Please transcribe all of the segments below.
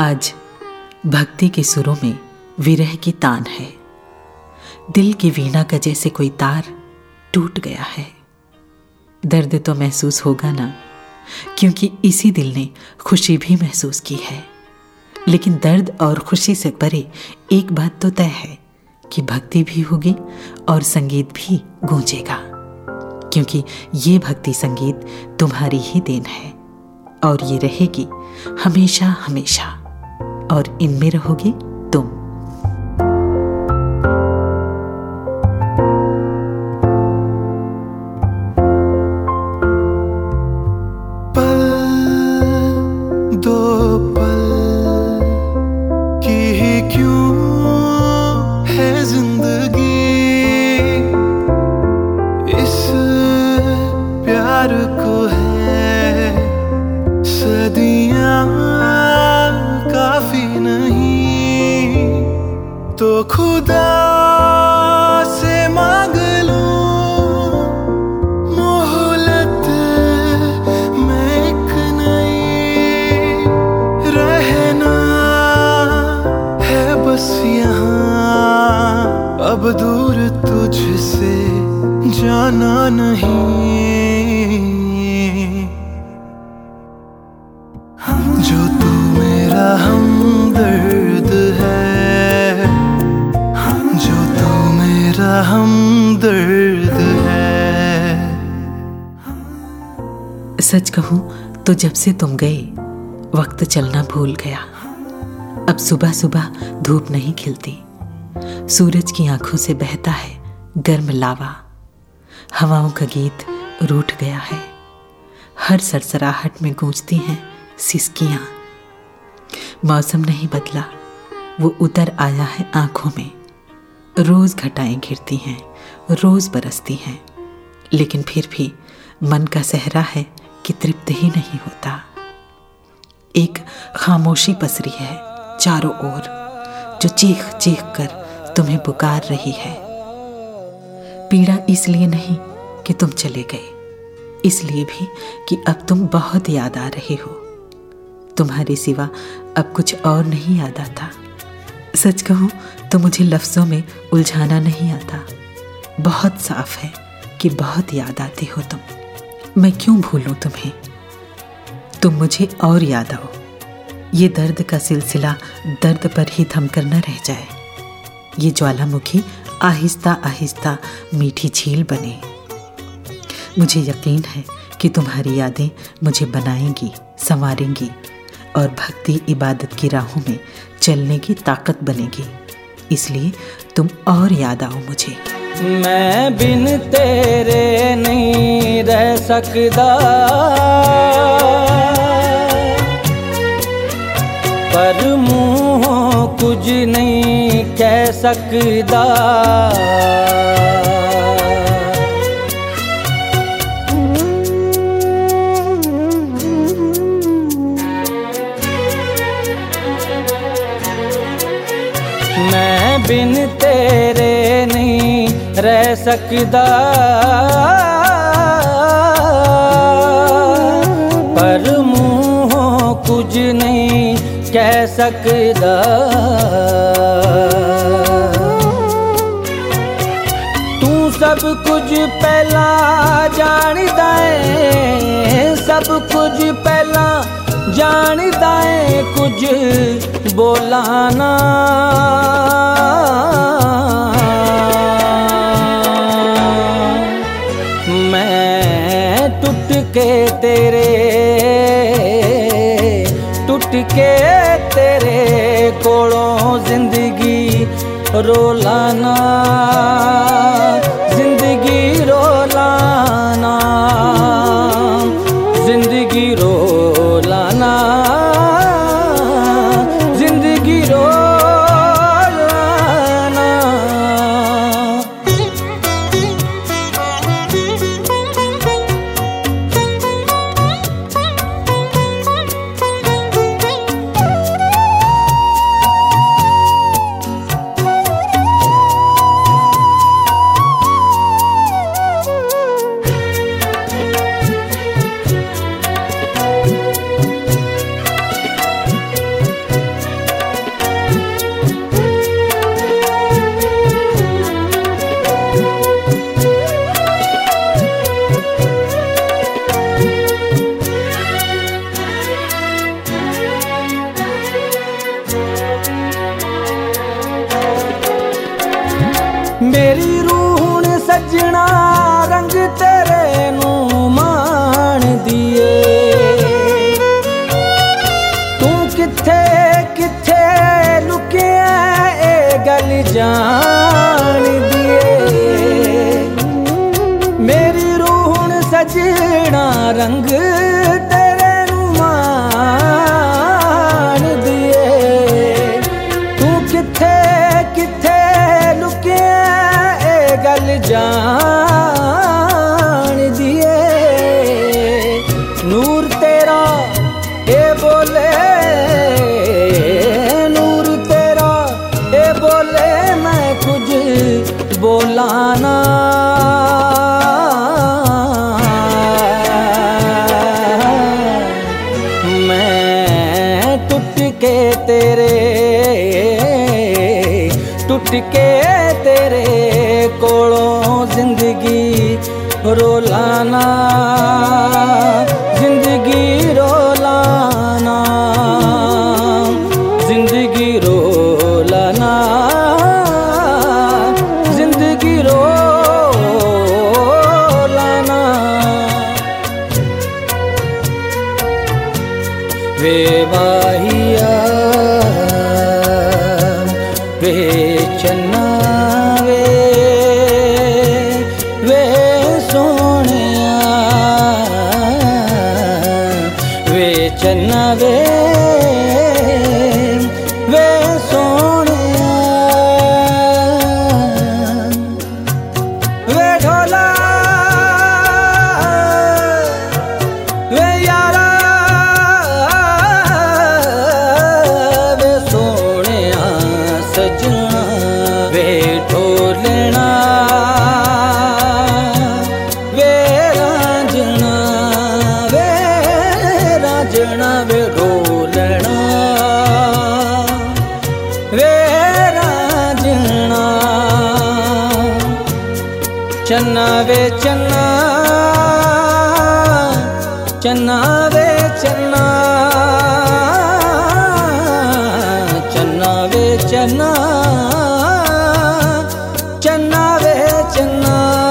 आज भक्ति के सुरों में विरह की तान है। दिल की वीणा का जैसे कोई तार टूट गया है। दर्द तो महसूस होगा ना, क्योंकि इसी दिल ने खुशी भी महसूस की है। लेकिन दर्द और खुशी से परे एक बात तो तय है कि भक्ति भी होगी और संगीत भी गूंजेगा, क्योंकि ये भक्ति संगीत तुम्हारी ही देन है और ये रहेगी हमेशा हमेशा, और इनमें रहोगे तुम। पल दो पल की ही क्यों है जिंदगी, इस प्यार को है सदियां काफी नहीं, तो खुदा से मांग लूं मोहलत में एक नई, रहना है बस यहाँ अब दूर तुझसे जाना नहीं। जो तू मेरा हमदर्द है, जो तू मेरा हमदर्द है। सच कहूं तो जब से तुम गए वक्त चलना भूल गया। अब सुबह सुबह धूप नहीं खिलती, सूरज की आंखों से बहता है गर्म लावा। हवाओं का गीत रूठ गया है, हर सरसराहट में गूंजती हैं सिसकियां। मौसम नहीं बदला, वो उतर आया है आंखों में। रोज घटाएं घिरती हैं, रोज बरसती हैं, लेकिन फिर भी मन का सहरा है कि तृप्त ही नहीं होता। एक खामोशी पसरी है चारों ओर, जो चीख चीख कर तुम्हें पुकार रही है। पीड़ा इसलिए नहीं कि तुम चले गए, इसलिए भी कि अब तुम बहुत याद आ रहे हो। तुम्हारे सिवा अब कुछ और नहीं याद आता। सच कहूं तो मुझे लफ्जों में उलझाना नहीं आता। बहुत साफ है कि बहुत याद आते हो तुम। मैं क्यों भूलूं तुम्हें, तुम मुझे और याद आओ। ये दर्द का सिलसिला दर्द पर ही थम कर न रह जाए। ये ज्वालामुखी आहिस्ता आहिस्ता मीठी झील बने। मुझे यकीन है कि तुम्हारी यादें मुझे बनाएंगी, संवारेंगी और भक्ति इबादत की राहों में चलने की ताकत बनेगी। इसलिए तुम और याद आओ मुझे। मैं बिन तेरे नहीं रह सकता, पर मुँहों कुछ नहीं कह सकता। मैं बिन तेरे नहीं रह सकता, पर मुँहों कुछ नहीं कह सकता। तू सब कुछ पहला जानदा है, सब कुछ पहला जानदा है, कुछ बोलाना। मैं टूट के तेरे कोलों जिंदगी रोलाना, जिंदगी रोलाना, जिंदगी रोलाना, जिंदगी रोलाना। रंग तेरे नुमान दिए तू किथे किथे लुके ए गल जान दिए नूर तेरा ए बोले नूर तेरा ए बोले मैं कुछ बोलाना टुट के तेरे कोलों जिंदगी रोलाना जिंदगी रोलाना जिंदगी रोलाना जिंदगी रोलाना वे बाहिया वे चन्ना वे सोनिया वे चन्ना वे सोनिया वे ढोला वे यारा वे सोनिया सजना वे ढोलना वे रांझना वे रांझना वे ढोलना वे रांझना चन्ना वे चन्ना चन्ना वे चन्ना चन्ना वे चन्ना चन्ना वे चन्ना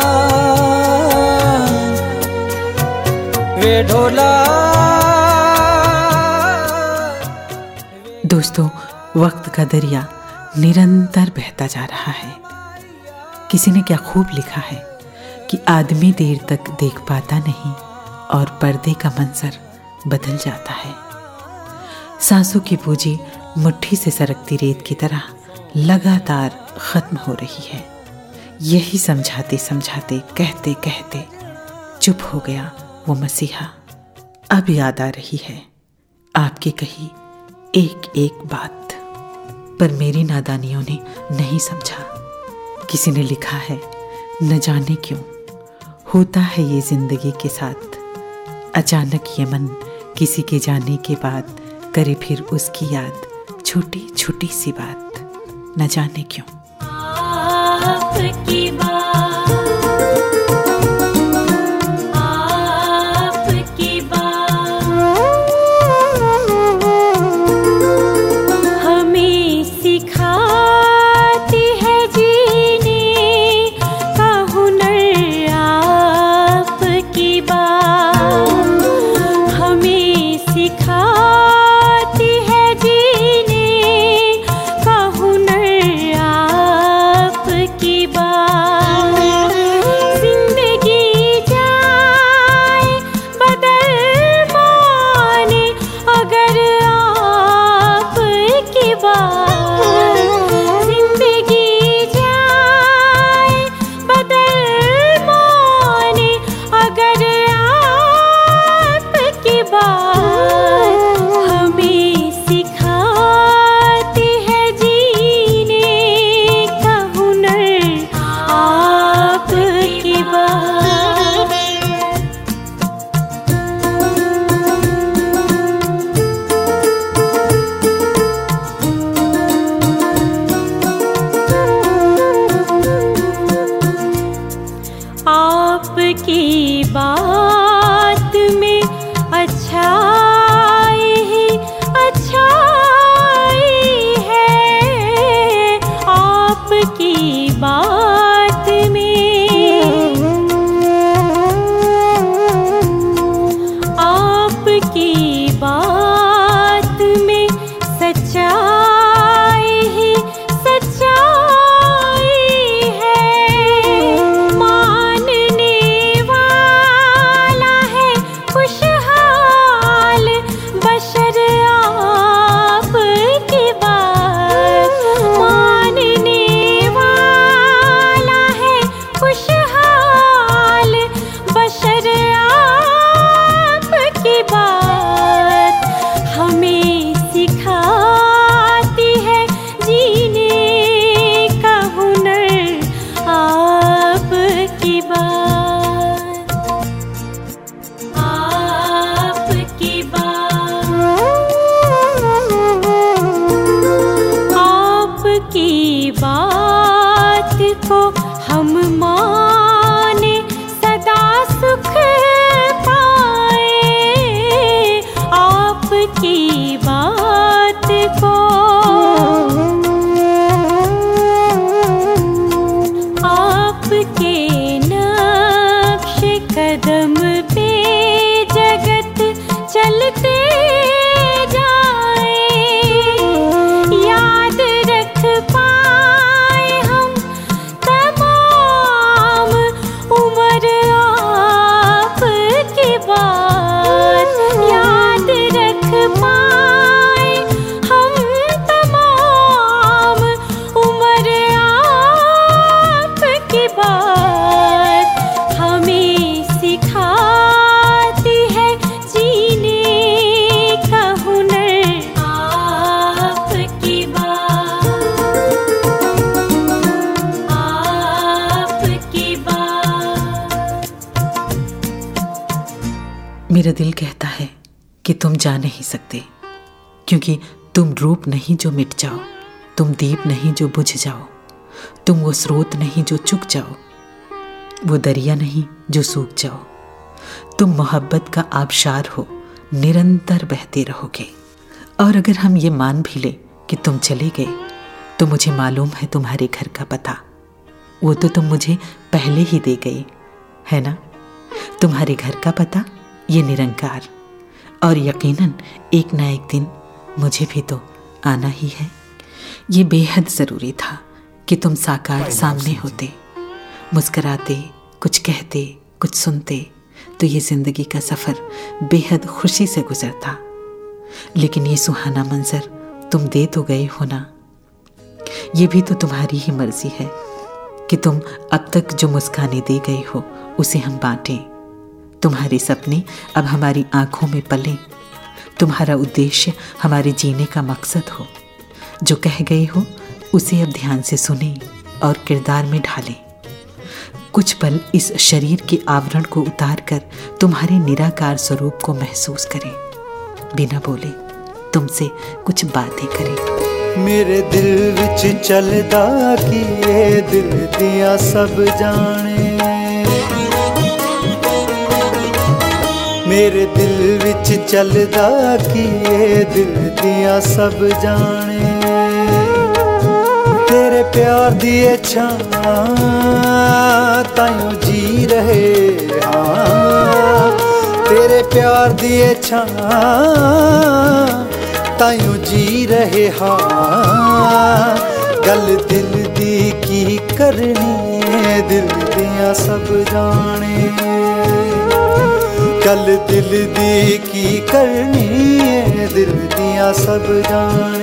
वे ढोला। दोस्तों, वक्त का दरिया निरंतर बहता जा रहा है। किसी ने क्या खूब लिखा है कि आदमी देर तक देख पाता नहीं और पर्दे का मंजर बदल जाता है। सांसों की पूंजी मुट्ठी से सरकती रेत की तरह लगातार खत्म हो रही है। यही समझाते समझाते कहते कहते चुप हो गया वो मसीहा। अब याद आ रही है आपकी कही एक एक बात, पर मेरी नादानियों ने नहीं समझा। किसी ने लिखा है, न जाने क्यों होता है ये जिंदगी के साथ, अचानक ये मन किसी के जाने के बाद करे फिर उसकी याद, छोटी छोटी सी बात, न जाने क्यों। आपकी बात, आपकी बात हमें सिखाती है जीने का हुनर। आपकी बात हमें सिखाती है जीने का हुनर। आपकी बात जिंदगी जाए बदल माने अगर आपकी बात, जिंदगी जाए बदल माने अगर आपकी बात हमें सिखाती है जीने का हुनर। आपकी बात आपकी बात में अच्छाई ही अच्छाई है। आपकी बात में आपकी बात में सच्चाई ही सच्चाई है। मानने वाला है बात हमें सिखाती है जीने का हुनर। आपकी बात, आपकी बात। मेरा दिल कहता है कि तुम जा नहीं सकते, क्योंकि तुम रूप नहीं जो मिट जाओ, तुम दीप नहीं जो बुझ जाओ, तुम वो स्रोत नहीं जो चुक जाओ, वो दरिया नहीं जो सूख जाओ। तुम मोहब्बत का आबशार हो, निरंतर बहते रहोगे। और अगर हम ये मान भी ले कि तुम चले गए, तो मुझे मालूम है तुम्हारे घर का पता, वो तो तुम मुझे पहले ही दे गए, है ना? तुम्हारे घर का पता, ये निरंकार। और यकीनन एक ना एक दिन मुझे भी तो आना ही है। ये बेहद ज़रूरी था कि तुम साकार सामने होते, मुस्कराते, कुछ कहते, कुछ सुनते, तो ये ज़िंदगी का सफ़र बेहद खुशी से गुजरता। लेकिन ये सुहाना मंजर तुम दे तो गए हो ना। ये भी तो तुम्हारी ही मर्जी है कि तुम अब तक जो मुस्काने दे गए हो उसे हम बांटें। तुम्हारे सपने अब हमारी आंखों में पले, तुम्हारा उद्देश्य हमारे जीने का मकसद हो। जो कह गए हो उसे अब ध्यान से सुने और किरदार में ढालें। कुछ पल इस शरीर के आवरण को उतार कर तुम्हारे निराकार स्वरूप को महसूस करें, बिना बोले तुमसे कुछ बातें करें। मेरे दिल विच चलदा कि ये दिल दिया सब जाने, मेरे दिल विच चलदा कि ये दिल दिया सब जाने। तेरे प्यार दी छां ताइयों जी रहे हाँ, तेरे प्यार दी छां ताइयों जी रहे हाँ। गल दिल दी की करनी है, दिल दिया सब जाने। गल दिल दी की करनी है, दिल दिया सब जाने।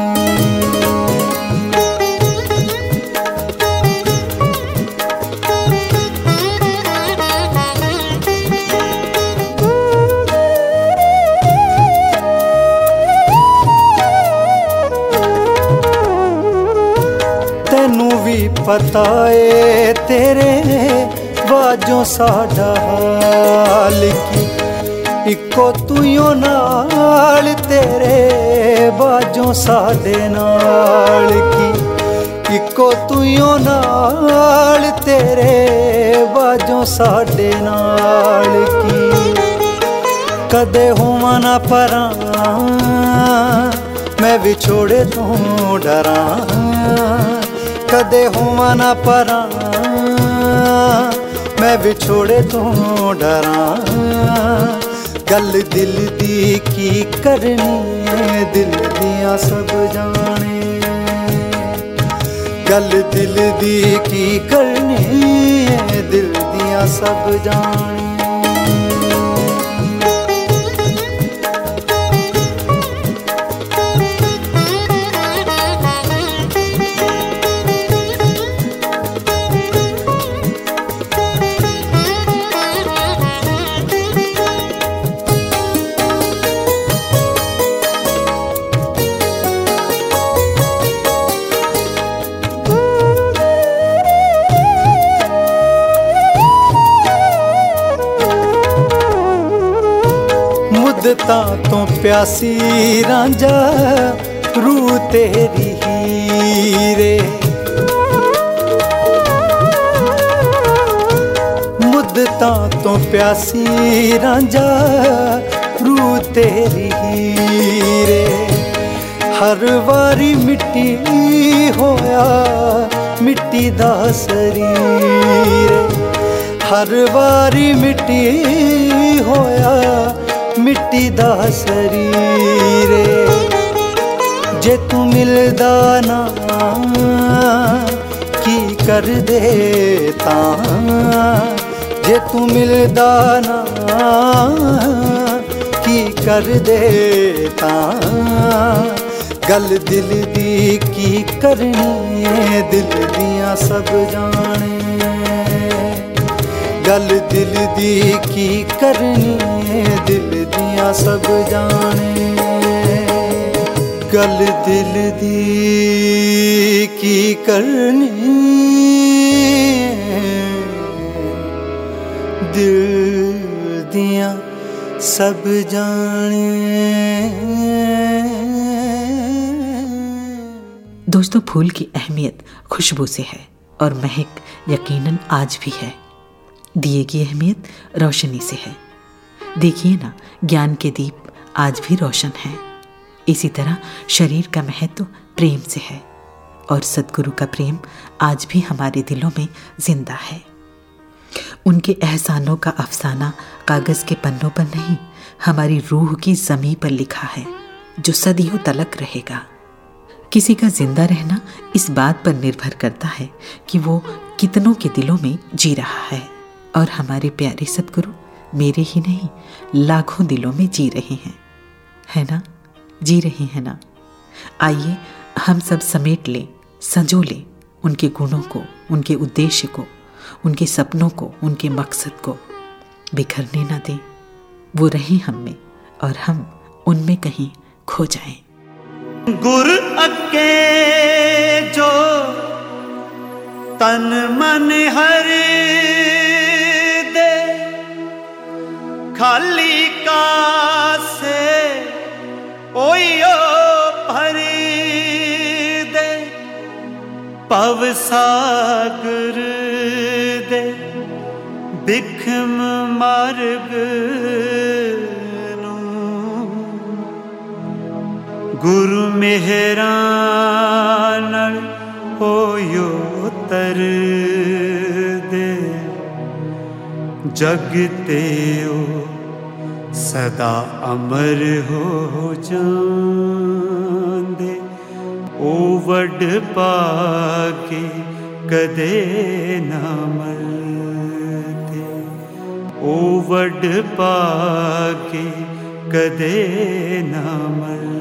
तेनू भी पता है तेरे बाजों साडा हाल की, इको तुइयों नाल तेरे बाजों साडे नाल की, इको तुइयों नाल तेरे बाजों साडे नाल की। कदे होवां ना परां मैं विछोड़े तो डरां, कदे होवां ना परां मैं विछोड़े तो डरां। गल दिल दी की करनी है, दिल दिया सब जाने। गल दिल दी की करनी है, दिल दिया सब जाने। मुद्दतां तो प्यासी रांझा रूह तेरी हीरे, मुद्दतां तो प्यासी रांझा रूह तेरी हीरे। हर वारी मिट्टी होया मिट्टी दा शरीर, हर वारी मिट्टी होया मिट्टी दा शरीर। जे तू मिलदा ना की कर दे तां, जे तू मिलदा ना की कर दे तां। गल दिल दी की करनी है, दिल दिया सब जाने। गल दिल दी की करनी दिल दियां सब जाने गल दिल दी की करनी दिल दियां सब जाने। दोस्तों, फूल की अहमियत खुशबू से है और महक यकीनन आज भी है। दिए की अहमियत रोशनी से है। देखिए ना, ज्ञान के दीप आज भी रोशन हैं। इसी तरह शरीर का महत्व प्रेम से है और सद्गुरु का प्रेम आज भी हमारे दिलों में जिंदा है। उनके एहसानों का अफसाना कागज के पन्नों पर नहीं, हमारी रूह की ज़मीं पर लिखा है, जो सदियों तलक रहेगा। किसी का जिंदा रहना इस बात पर निर्भर करता है कि वो कितनों के दिलों में जी रहा है, और हमारे प्यारे सद्गुरु मेरे ही नहीं लाखों दिलों में जी रहे हैं, है ना? जी रहे हैं ना? आइए हम सब समेट लें, संजो लें उनके गुणों को, उनके उद्देश्य को, उनके सपनों को, उनके मकसद को। बिखरने ना दें, वो रहें हम में और हम उनमें कहीं खो जाएं। गुर अके जो तन मन हर दे खाली का से ओयो भर दे पव सागर दे बिखम मार्ग गुरु मेहरा नाल होयो तर दे जगते ओ सदा अमर हो जांदे ओ वड पाके कदे ना मरदे ओ वड पाके कदे ना मरदे।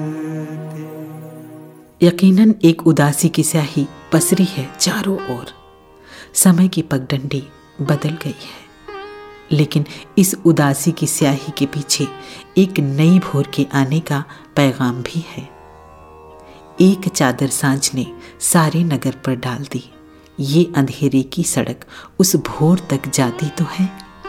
यकीनन एक उदासी की स्याही पसरी है चारों ओर। समय की पगडंडी बदल गई है, लेकिन इस उदासी की स्याही के पीछे एक नई भोर के आने का पैगाम भी है। एक चादर सांझ ने सारे नगर पर डाल दी, ये अंधेरे की सड़क उस भोर तक जाती तो है।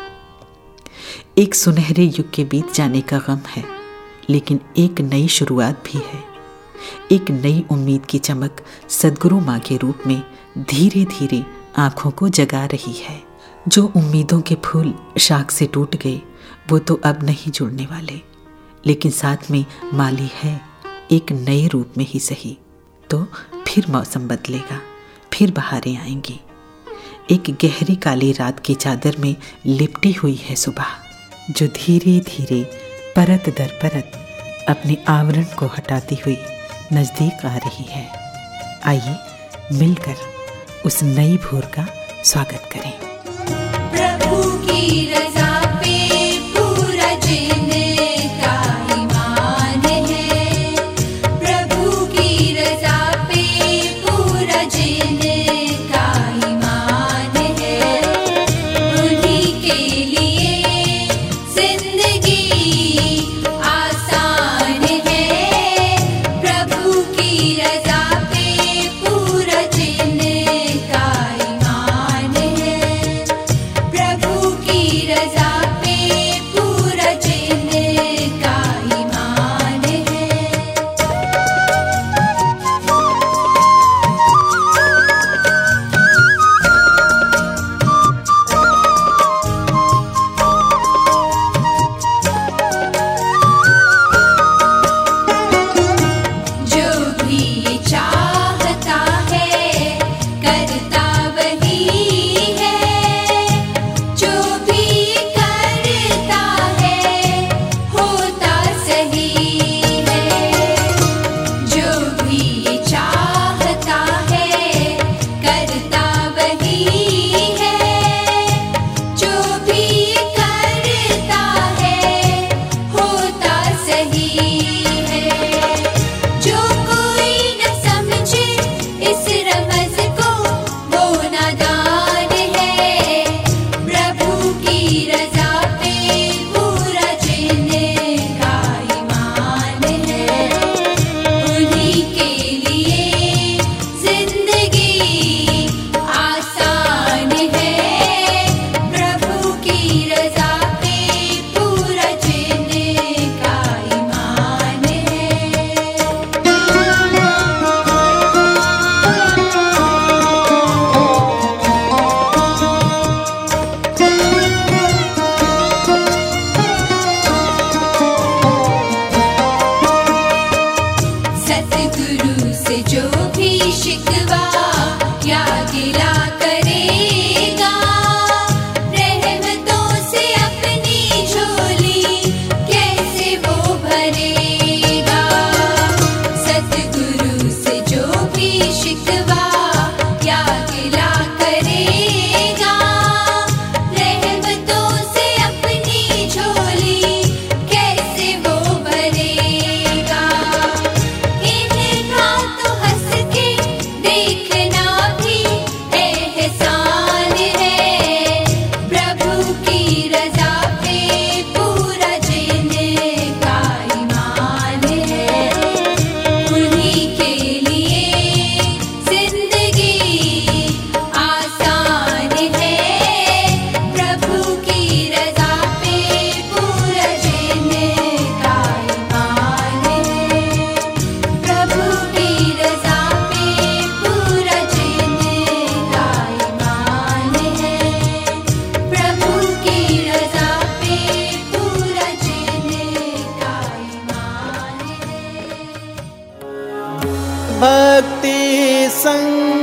एक सुनहरे युग के बीत जाने का गम है, लेकिन एक नई शुरुआत भी है। एक नई उम्मीद की चमक सद्गुरु माँ के रूप में धीरे धीरे आंखों को जगा रही है। जो उम्मीदों के फूल शाख से टूट गए वो तो अब नहीं जुड़ने वाले, लेकिन साथ में माली है, एक नए रूप में ही सही। तो फिर मौसम बदलेगा, फिर बहारें आएंगी। एक गहरी काली रात की चादर में लिपटी हुई है सुबह, जो धीरे धीरे परत दर परत अपने आवरण को हटाती हुई नजदीक आ रही है। आइए मिलकर उस नई भोर का स्वागत करें। प्रभु की रज़ा पे पूरा जिन का ईमान है, प्रभु की रज़ा पे पूरा जिन का ईमान है। उन्हीं के लिए जिंदगी आसान है, प्रभु की रज़ा पे पूरा जिन का ईमान है। भक्ति संग